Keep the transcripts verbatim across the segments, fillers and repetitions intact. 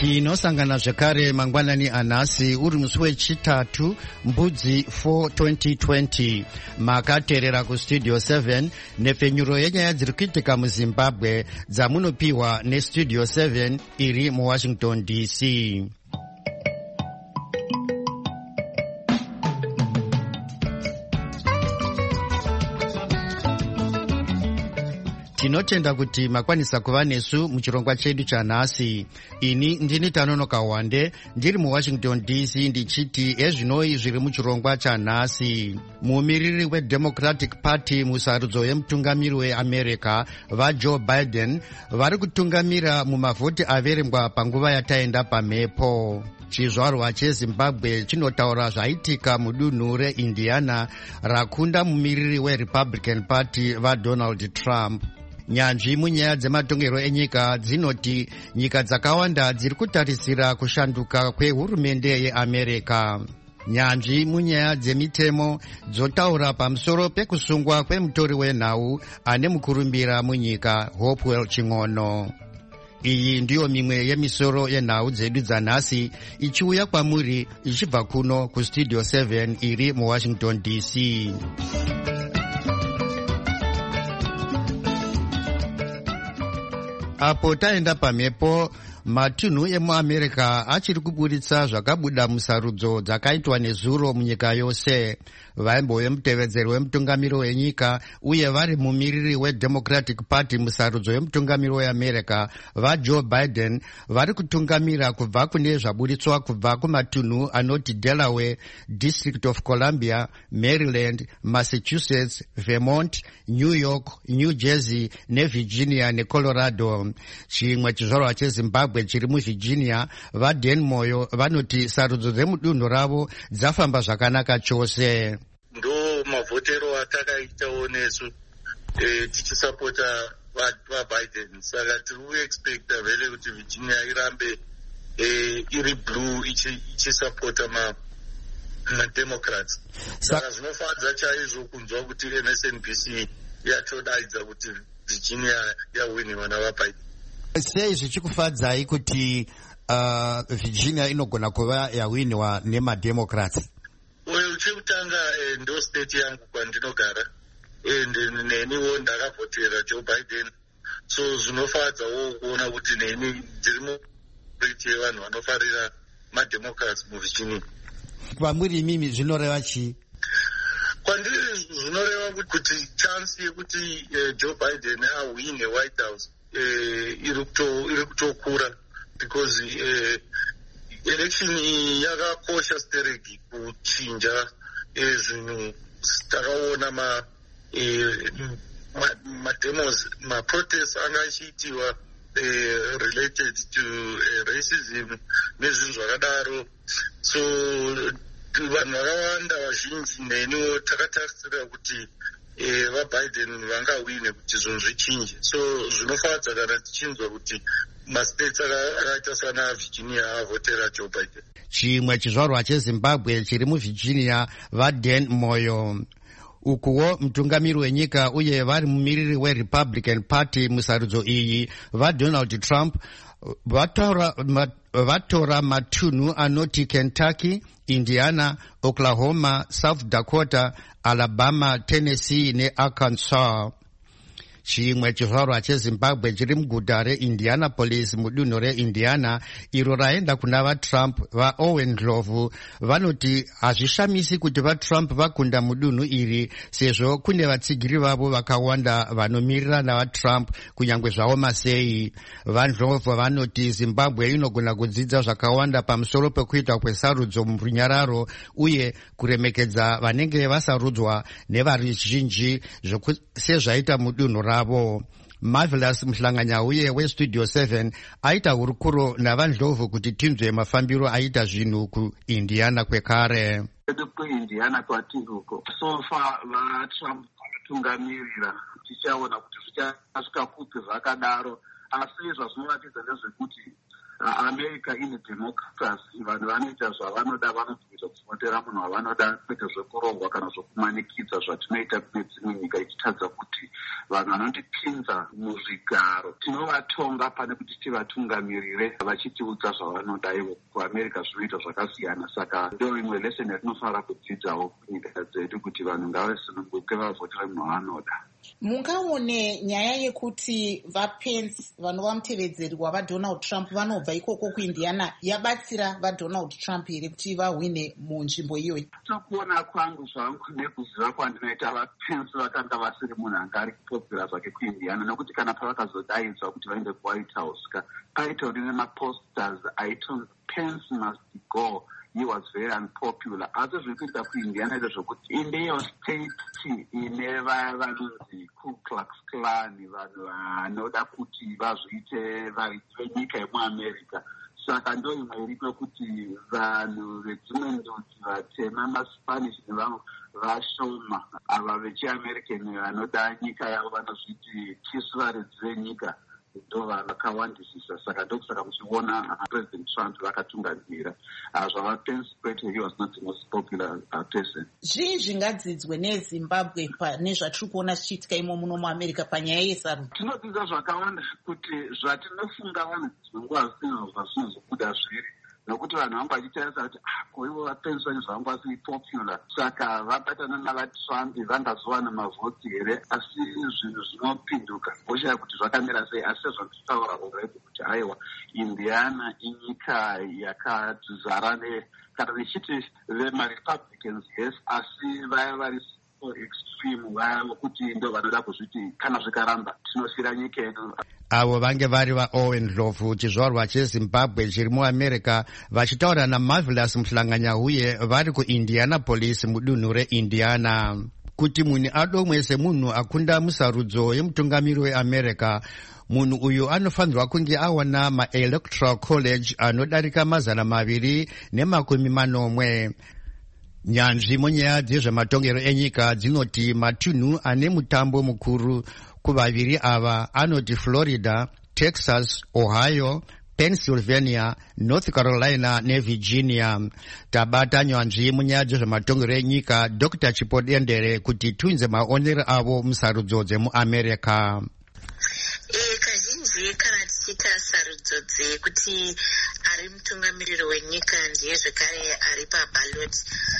Tinosangana zvekare mangwanani anhasi uri musi wechitatu mbudzi four twenty twenty. Makateerera kustudio seven nepfenyuro yenyaya dziri kuitika muZimbabwe dzamunopiwa nestudio seven iri muWashington D C. Tinotenda kuti makwanisa kuva nesu muchirongwa chedu chanhasi. Ini ndini Tanonoka Wande ndiri muWashington D C ndichiti ezvinoi zviri muchirongwa chanhasi. Mumiriri weDemocratic Party musarudzo yemutungamiri weAmerica vaJoe Biden vari kutungamira mumavhoti averengwa panguva yataenda pamhepo. Chizvarwa cheZimbabwe chinotaura zvaitika mudunhu reIndiana rakunda mumiriri weRepublican Party vaDonald Trump. Nyanzvi munyaya dzematongero enyika dzinoti nyika dzakawanda dziri kutarisira kushanduka kwehurumende yeAmerica. Nyanzvi munyaya dzemitemo dzotaura pamusoro pekusungwa kwemutori wenhau ane mukurumbira munyika Hopewell Ching'ono. Iyi ndiyo mimwe yemisoro yenhau dzedu dzanhasi ichiuya kwamuri ichibva kuno kustudio seven iri muWashington D C. Apo taenda pamhepo, matunhu emuAmerica achiri kuburitsa zvakabuda musarudzo dzakaitwa nezuro munyika yose. Vaimbo vemutevedzeri wemutungamiri wenyika uye vari mumiriri weDemocratic Party musarudzo yemutungamiri weAmerica vaJoe Biden vari kutungamira kubva kune zvaburitswa kubva kumatunhu anoti Delaware, District of Columbia, Maryland, Massachusetts, Vermont, New York, New Jersey neVirginia neColorado. Chimwe chizvarwa cheZimbabwe chiri muVirginia vaDan Moyo vanoti sarudzo dzemudunhu ravo dzafamba zvakanaka chose. Ndo mavhotero atakaitawo nesu e, tichisapota vaBiden. Saka tiri kuexpecta vele kuti Virginia irambe e, iri blue ichisapota ma maDemocrats. Saka zvinofadza chaizvo kunzwa kuti M S N B C yatodaidza kuti Virginia yawiniwa navaBiden. Sei zvichikufadzai kuti uh, Virginia inogona kuva yawiniwa nemademocrats? Well, chekutanga eh, ndo state yangu kwandinogara and neniwo ndakavhotera Joe Biden, so zvinofadzawo kuona kuti neni ndiri muriti yevanhu vanofarira mademocrats muVirginia. Kwamuri imimi zvinoreva chii? Kwandiri zvinoreva kuti chance yekuti eh, Joe Biden awine White House eh, iri kutokura because eh, election yakakosha stereki kuchinja zvinhu. Takaona ma mademos maprotests anga achiitiwa related to racism nezvinhu zvakadaro, so vanhu vakawanda vazhinji neniwo takatarisira kuti vaBiden vangawine kuti zvinhu zvichinje. So zvinofadza kana tichinzwa kuti mastates akaita sana Virginia avhotera Joe Biden. Chimwe chizvarwa cheZimbabwe chiri muVirginia vaDan Moyo. Ukuwo mutungamiri wenyika uye vari mumiriri weRepublican Party musarudzo iyi vaDonald Trump vatora, vatora matunhu anoti Kentucky, Indiana, Oklahoma, South Dakota, Alabama, Tennessee neArkansas. Chimwe chizvarwa cheZimbabwe chiri muguta reIndianapolis mudunhu reIndiana iro raenda kuna vaTrump vaOwen Ndlovu vanoti hazvishamisi kuti vaTrump vakunda mudunhu iri sezvo kune vatsigiri vavo vakawanda vanomirira navaTrump kunyange zvavo masei. VaNdlovu vanoti Zimbabwe inogona kudzidza zvakawanda pamusoro pekuita kwesarudzo murunyararo uye kuremekedza vanenge vasarudzwa nevaruzhinji sezvaita mudunhu ravo. Marvelous Mhlanganya uye westudio seven aita hurukuro navaNdlovu kuti tinzwe mafambiro aita zvinhu kuIndiana kwekare. kuIndiana kwatiri uko sofa vaTrump vakatungamirira tichaona kuti zvichasvika kupi zvakadaro, asi zvazvinoratidza ndezvekuti america ine democracy, vanhu vanoita zvavanoda, vanobvisa kusimotera munhu wavanoda, kwete zvekurongwa kana zvokumanikidza zvatinoita kune dzimwe nyika, ichitadza kuti vanhu vanotipinza muzvigaro tinovatonga pane kuti tivatungamirire vachitiudza zvavanoda. Ivo kuamerica zvinoita zvakasiyana. Saka ndo imwe lesson yatinofanira kudzidzawo kunyika dzedu, kuti vanhu ngavasununguke vavhotera munhu wavanoda. Mungaone nyaya yekuti vaPence vanova mutevedzeri wavaDonald Trump vanobva ikoko kuIndiana yabatsira vaDonald Trump here kuti vahwine munzvimbo iyoyi? Tokuona kwangu zvangu nekuziva kwandinoita, vaPence vakanga vasiri munhu anga ari kupopera zvake kuIndiana, nokuti kana pavakazodaidzwa kuti vaende kuWhite House ka paitauri nemaposters aitonzi Pence must go, he was very unpopular. Asi zviri kuita kuIndiana ito zvokuti indeyo state ine vaya vanonzi Ku Klux Klan, vanhu vanoda kuti vazviite varidzi venyika yemuAmerica. Saka ndo imwe iriko kuti vanhu vedzimwe ndudzi vatema, maSpanish nevamwe vashoma, ava vechiAmerican vanoda nyika yavo vanozviti tisu varidzi venyika ndo vakawandisisa. Saka ndokusaka muchiona President Trump vakatungamira zvavaPence kwete, he was not the most popular uh, person. Zvii zvingadzidzwe neZimbabwe pane zvatiri kuona zvichiitika imo muno muAmerica panyaya yesarudzo? Tinodzidza zvakawanda kuti zvatinofunga vanhu dzinonguva zino zvazvinozobuda zviri, nokuti vanhu vangu vachitarisa kuti koivo vaPence vane zvangu vasiri popular, saka vabatana navaTrump vangazowana mavhoti here. Asi zvinhu zvinopinduka voshaya kuti zvakamira sei. Asi sezvanditaura already kuti haiwa, Indiana inyika yakadzara ne kana vechiti vemaRepublicans, yes, asi vaya vari extreme vaya vokuti ndo vanoda kuzviti kana zvikaramba tinosira nyika yedu. Avo vange vari vaOwen Ndlovu, chizvarwa cheZimbabwe chiri muAmerica, vachitaura naMarvelous Muhlanganyahuye vari kuIndianapolis mudunhu reIndiana. Kuti munhu adomwe semunhu akunda musarudzo yemutungamiri weAmerica, munhu uyu anofanirwa kunge awana maElectoral College anodarika mazana maviri nemakumi manomwe. Nyanzvi munyaya dzezvematongero enyika dzinoti matunhu ane mutambo mukuru kuvaviri ava anoti Florida, Texas, Ohio, Pennsylvania, North Carolina neVirginia. Tabata nyanzvi munyaya dzezvematongero enyika Doctor Chipodendere kuti tunze maonero avo musarudzo dzemuAmerica. E, kazhinji kana tichiita sarudzo dzekuti ari mutungamiriri wenyika ndiye zvekare ari pabaloti,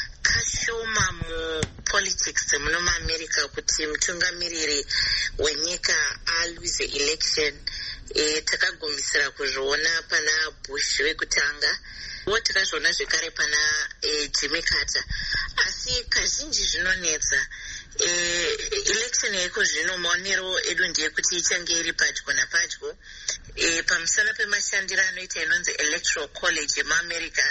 kashoma mupolitics dzemuno muAmerica kuti mutungamiriri wenyika aluse election. E, takagumisira kuzviona pana Bush wekutanga, wo takazviona zvekare pana e, Jimmy Carter. Asi kazhinji zvinonetsa e, election yeko zvino maonero edu ndeyekuti ichange iri padyo napadyo e, pamusana pemashandiro anoita inonzi Electoral College yemuAmerica,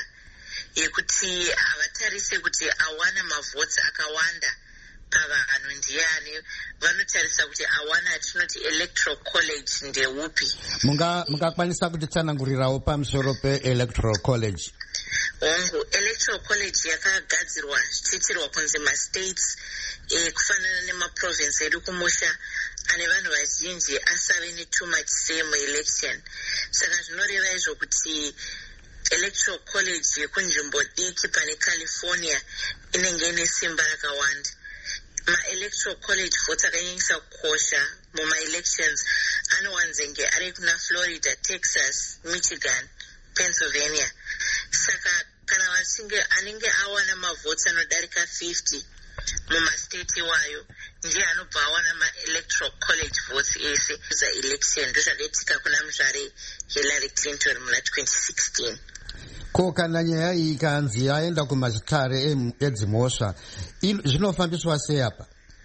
yekuti havatarise kuti awana mavhotsi akawanda pavanhu ndiani, vanotarisa kuti awana tinoti Electoral College ndeupi. Mungakwanisa kutitsanangurirawo pamusoro peElectoral College? Hongu, Electoral College yakagadzirwa zvichiitirwa kunzi mastates e, kufanana nemaprovince edu kumusha ane vanhu vazhinji asave ne too much say muelection. Saka zvinoreva izvo kuti Electoral College yekunzvimbo diki pane California inenge ine simba rakawanda. Ma-Electoral College votes akanyanyisa kukosha muma-elections anowanzenge ari kuna Florida, Texas, Michigan, Pennsylvania. Saka kana vachinge anenge awana mavhotsi anodarika fifty mumastate iwayo ndiye anobva awana ma-Electoral College votes ese zaelection. Ndozvakaitika kuna muzvare Hillary Clinton muna twenty sixteen. Ko kana nyaya iyi ikanzi yaenda kumazitare edzimhosva, zvinofambiswa sei apa?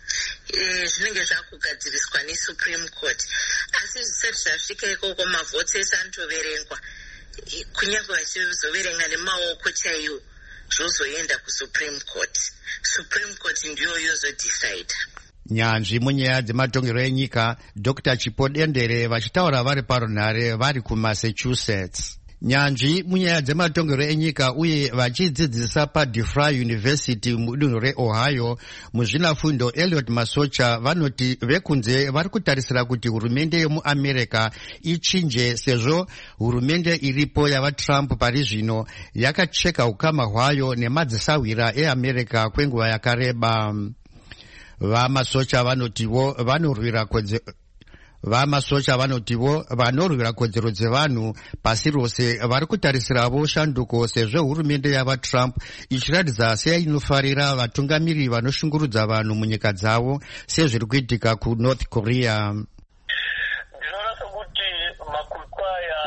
E, zvinenge zvakugadziriswa neSupreme Court, asi zvisati zvasvika ikoko mavhotsi ese anotoverengwa, e, kunyange vachizoverenga nemaoko chaiwo zvozoenda kuSupreme Court. Supreme Court ndiyo yozodecide. Nyanzvi munyaya dzematongero enyika Doctor Chipodendere vachitaura vari parunhare vari kuMassachusetts. nyanzvi munyaya dzematongero enyika uye vachidzidzisa paDeFry University mudunhu reOhio muzvinafundo Elliot Masocha vanoti vekunze vari kutarisira kuti hurumende yemuAmerica ichinje sezvo hurumende iripo yavaTrump pari zvino yakacheka ukama hwayo nemadzisawira eAmerica kwenguva yakareba. VaMasocha vanotivo vanorwira kodzero vamasocha vanotivo vanorwira kodzero dzevanhu pasi rose vari kutarisiravo shanduko sezvo hurumende yavaTrump ichiratidza seinofarira vatungamiri vanoshungurudza vanhu munyika dzavo sezviri kuitika kuNorth Korea. Ndinoona sokuti makwikwaya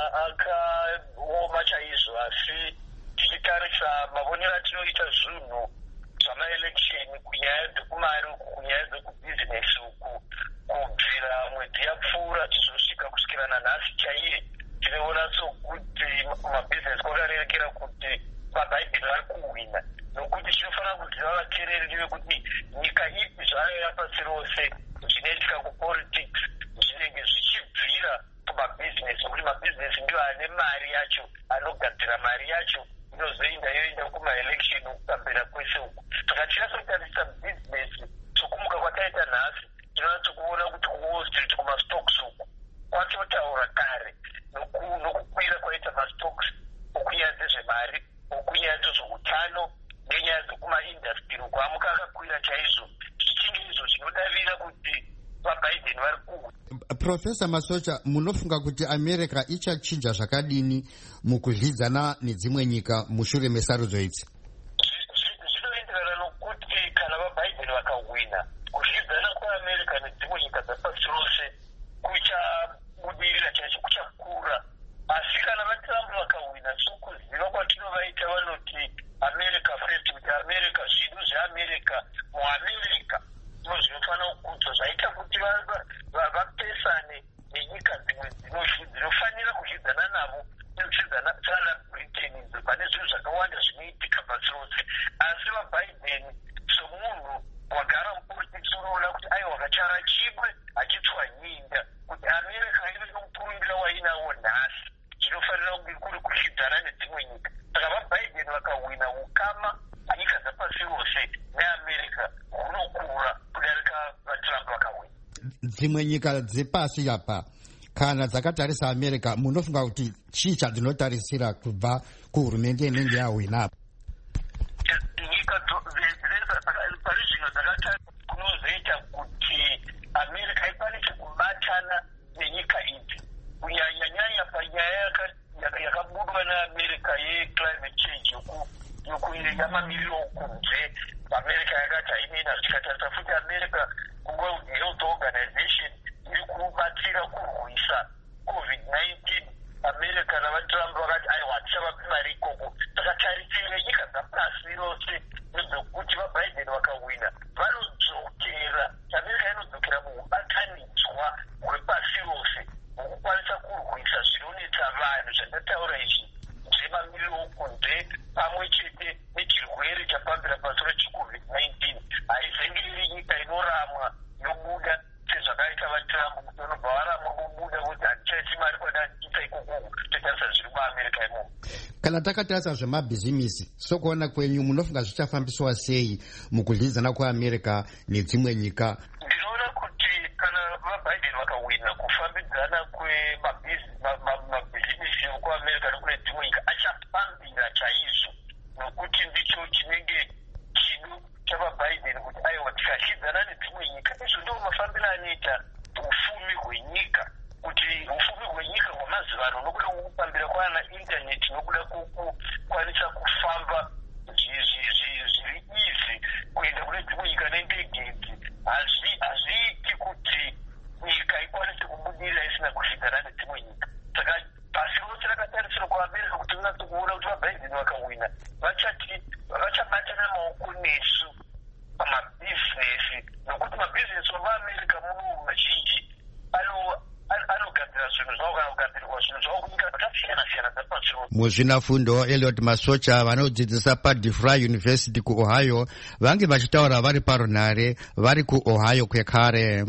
akaoma chaizvo, asi tichitarisa mavonero atinoita zvinhu zvamaeleksheni kunyaya dzekumari uku kunyaya dzekubhizinesi uku kubvira mwedzi yapfuura tizosvika kusvikira nanhasi chaiye tinoona sokuti mabhizinesi kwakarerekera kuti vaBiden vari kuhwina, nokuti chinofanira kuziva vateereri vekuti nyika ipi zvayo yapasi rose zvinoitika kupolitics zvinenge zvichibvira kumabhizinesi, nokuti mabhizinesi ndiwo ane mari yacho, anogadzira mari yacho inozoenda yoenda kumaeleksheni ukukambira kwese uku. Saka tinatsotarisa bhizinesi sokumuka kwataita nhasi tinonatso kuona kuti kuWall Street kumastocks uku kwatotaura kare nokukwira kwaita mastocks okunyaya dzezvemari, okunyaya dzezveutano nenyaya dzekumaindastry uku amuka akakwira chaizvo, zvichinge izvo zvinodavira kuti vaBiden vari kuhwa. Profesa Masocha, munofunga kuti America ichachinja zvakadini mukudyidzana nedzimwe nyika mushure mesarudzo idzi? Zvinoenderana nokuti kana vaBiden vakahwina, kudyidzana kweAmerica nedzimwe nyika dzapasi rose kuchabudirira chaizvo, kuchakura. Asi kana vaTrump vakahwina, sokuziva kwatinovaita vanoti America first, kuti America, zvinhu zveAmerica muAmerica ndizvo zvinofanira kukudzwa, zvaita kuti vapesane nenyika dzimwe dzinofanira kudyidzana navo sana Britain pane zvinhu zvakawanda zvinoitika pasi rose. Asi vaBiden somunhu wagara mupolitics unoona kuti aiwa kachara chibwe achitswanyinda kuti America ive nomukurumbira wainawo nhasi zvinofanira kunge kuri kudyidzana nedzimwe nyika. Saka vaBiden vakahwina ukama nyika dzapasi rose neAmerica hunokura kudarika vaTrump vakahwina. Dzimwe nyika dzepasi apa kana dzakatarisa America, munofunga kuti chii chadzinotarisira kubva kuhurumende inenge yahwina? Nyika pari zvino dzakatarisa kunozoita kuti America ikwanise kubatana nenyika idzi, kunyanyanyanya panyaya yakabudwa neAmerica yeclimate change yamamiriro okunze. America yakati hainena, tikatarisa futi America kuWorld Health Organization iri kubatsira kurwisa covid nineteen. America navaTrump vakati aiwa tichavapi mari ikoko. Saka tarisire nyika dzapasi rose nezvekuti vaBiden vakahwina vanodzokera, America inodzokera muhubatanidzwa hwepasi rose hwekukwanisa kurwisa zvinonetsa vanhu zvandataura izvi zvemamiriro okunze pamwe chete nechirwere chapambira pasi rechicovid nineteen. Haizenge iri nyika inoramwa yobuda sezvakaita vaTrump kuti vanobva varamwa vobuda kuti handichaisi mari kwadaniita ikoko. Totarisa zviri muAmerica imomo. Kana takatarisa zvemabhizimisi, sokuona kwenyu munofunga zvichafambiswa sei mukudyidzana kweAmerica nedzimwe nyika? Ndinoona kuti kana vaBiden vakahwina, kufambidzana kwemabhizimisi ekuAmerica nekune dzimwe nyika achafambira chaizvo, nokuti ndicho chinenge chido chavaBiden kuti aiwa tikadyidzana nedzimwe nyika, izvo ndiwo mafambiro anoita ufumi hwenyika, kuti ufumi hwenyika hwamazivano nokuda kwokupambira kwaana intaneti, nokuda kwokukwanisa kufamba zviri izi kuenda kune dzimwe nyika nendege idzi, hazviiti kuti nyika ikwanise kubudirira isina kudyidzana nedzimwe nyika. Saka pasi rose rakatarisirwa kuAmerica kuti unatsokuona kuti vaBiden vakahwina vachabatana maoko nesu pamabhizinesi, nokuti mabhizinesi wavaAmerica muno mazhinji anogadzira zvinhu zvavo kana kugadzirwa zvinhu zvavo kunyika dzakasiyana-siyana dzapasi rose. Muzvinafundo Elliot Masocha vanodzidzisa paDeFry University kuOhio vange vachitaura vari parunhare vari kuOhio kwekare.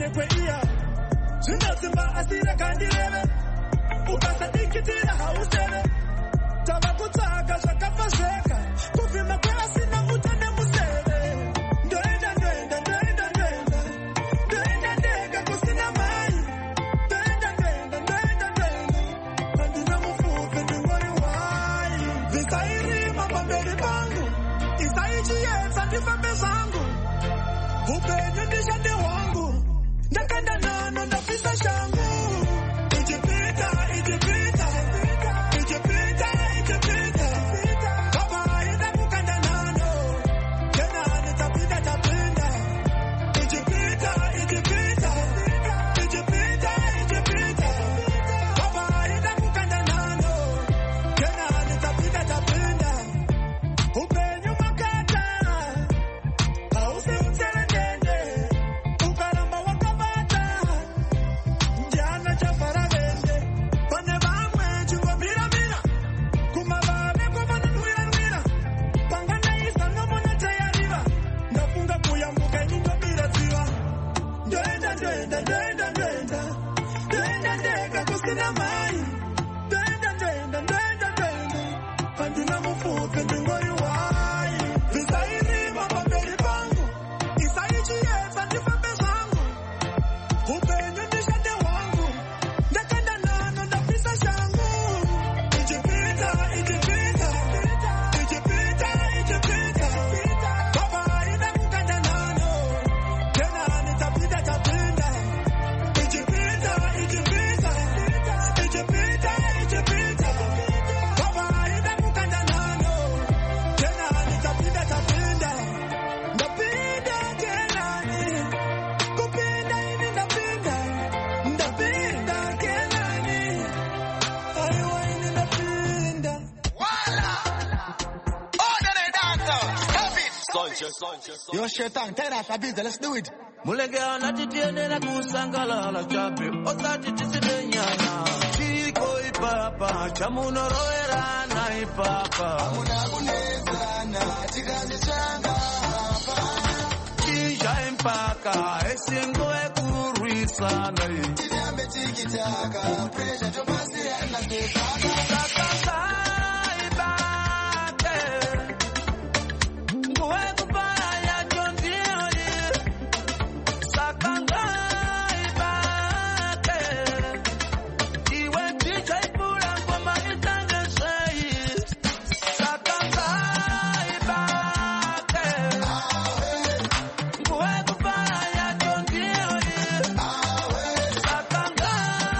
nekweia zvinotsimba asire kandireve ukasadikitira hauseve tava kutsvaga zvakafazveka kuvhima kweasina uta nemuseve ndoenda ndoenda ndoenda ndoenda ndoenda ndega kusina mai ndoenda ndoenda ndoenda ndoenda handina mufudzi ndingori wai visairima pamberi pangu isaichiedza ndifambe zvangu upenyu ndishande hwangu ndakanda nano ndapisa shangu ichipita ichipita ichipita ichipita baba aida kukanda nano kenani tapinda tapinda ichipita ichipita ichipita ichipita baba aida kukanda nano kenani tapinda tapinda upenyu makata hausi utserendende ukaramba wakavata njana chafaravende pane vamwe chingomiramira kumavave kwavanonwiranwira panganaisa nomonatayariva ndafunga kuyambuka nyingomira dziva ndoenda ndoenda ndoenda ndoenda ndoenda ndega kusina mai ndoenda ndoenda ndoenda ndoenda handina mufudzi ndingori wai visairima pamberi pangu isaichiedza ndifambe zvangu upenyu ndishande hwangu ndakanda nano ndapisa shangu ichipita ichipita ichipita ichipita baba aida kukanda nano kenani tapinda tapinda ichipita ichipita ichipita ichipita baba aida kukanda nano kenani tapinda tapinda ndapinda kenani kupinda ini ndapinda ndapinda kenani aiwa ini ndapinda Yo, Shetan, tell us a bit, let's do it. Mulegea natitienera kusangalala chape otati tisidenyana chiko ipapa chamunoroera na ipapa Amuna kunezana, chikazi changa chinja impaka esingo ekurwisana Chidambe chikitaka, pressure topasi yana sepaka sakasa ibake nguekupaya yajondioli sakanga ibake iwe ticha ipula ngoma itangesei sakanga ibake nguekupaya yajondioli sakanga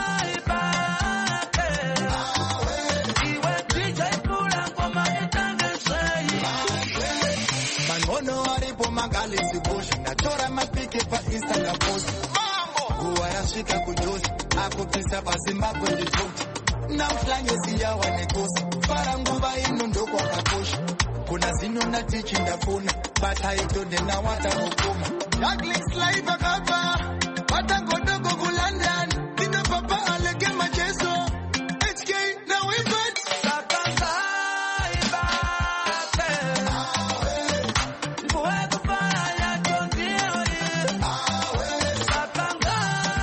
ibake iwe ticha ipula ngoma itangesei Mangono haripo magalisi bush Nachora mapike pa Insta na post Guwa yashika kujosi Ako pisa pa Zimbabwe nditoti Na mflange siya wanekosi Fara nguva ino ndoko wakakoshi Kuna zino na tichi ndafuna Bata ito dena wata hukuma Douglas live akapa Bata ngodogo kulandan Nina papa alege macheso H K na wibet sakanga ibake nguekupaya yajondioli sakanga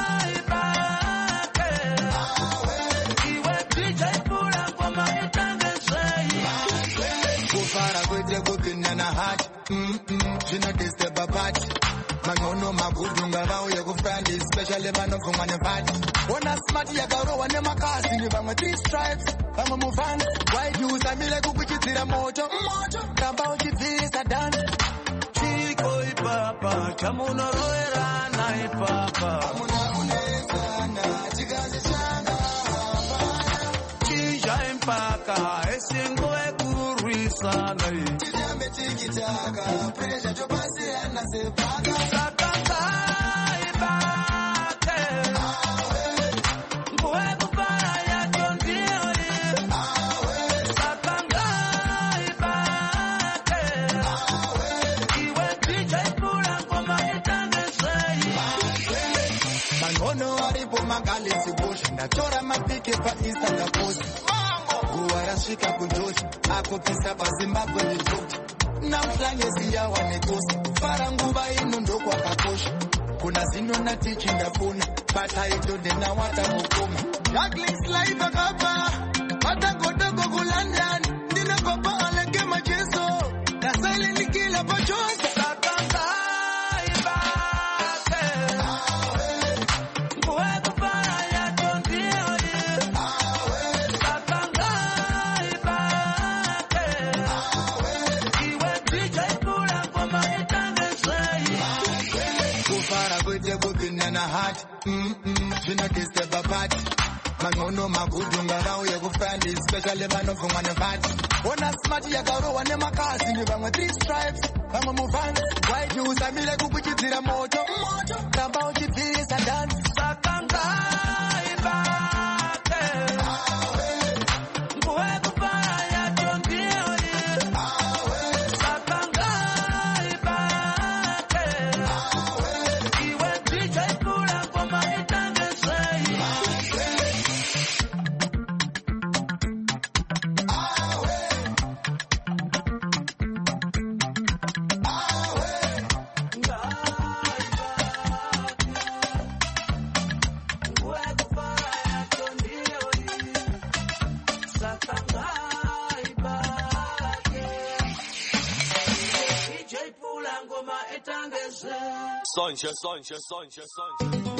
ibake iwe ticha ipula ngoma itangesei Kufara kwete kupinda na hati Mm-mm, zvinodisturba party Mangono magudunga vauye kufrandi Especially vanovhumwa nepati Ona smart yakarowa nemakazi Ni vamwe three stripes, vamwe muvhani White news amile kukuchidzira moto Kamba uchibvisa dance chiko ipapa chamunoroera na ipapa Amuna kunezana, chikazi changa chinja impaka esingo ekurwisana Chidambe chikitaka, pressure topasi yana sepaka sakanga ibake nguekupaya yajondioli sakanga ibake iwe ticha ipula ngoma itangesei Mangono haripo magalisi bush Nachora mapike pa Insta na post Guwa yashika kujosi Ako pisa pa Zimbabwe nditoti Na mflange siya wanekosi Fara nguva ino ndoko wakakoshi kuna zino na tichinda puna bata ito dena wata mukuma juggling slide akapa bata godogo ku London nina kopa aleke machezo na silent kila pachoza sakanga ibake awe kupara ya tondio awe sakanga ibake awe iwe D J pula ngoma itange sei kupara kwete kupinda na heart mm mm shina kiste babat mangono magudu ngarauye kufandi especially vanovhumwa nevati ona smart yakarohwa nemakasi ni vamwe three stripes vamwe muvhani waiti usamile kukuchidzira moto ramba uchibvisa dance sakanga ibake nguva yekupara yatondiori sakanga ibake iwe D J pula ngoma itange sei Sonja, Sonja, Sonja, Sonja.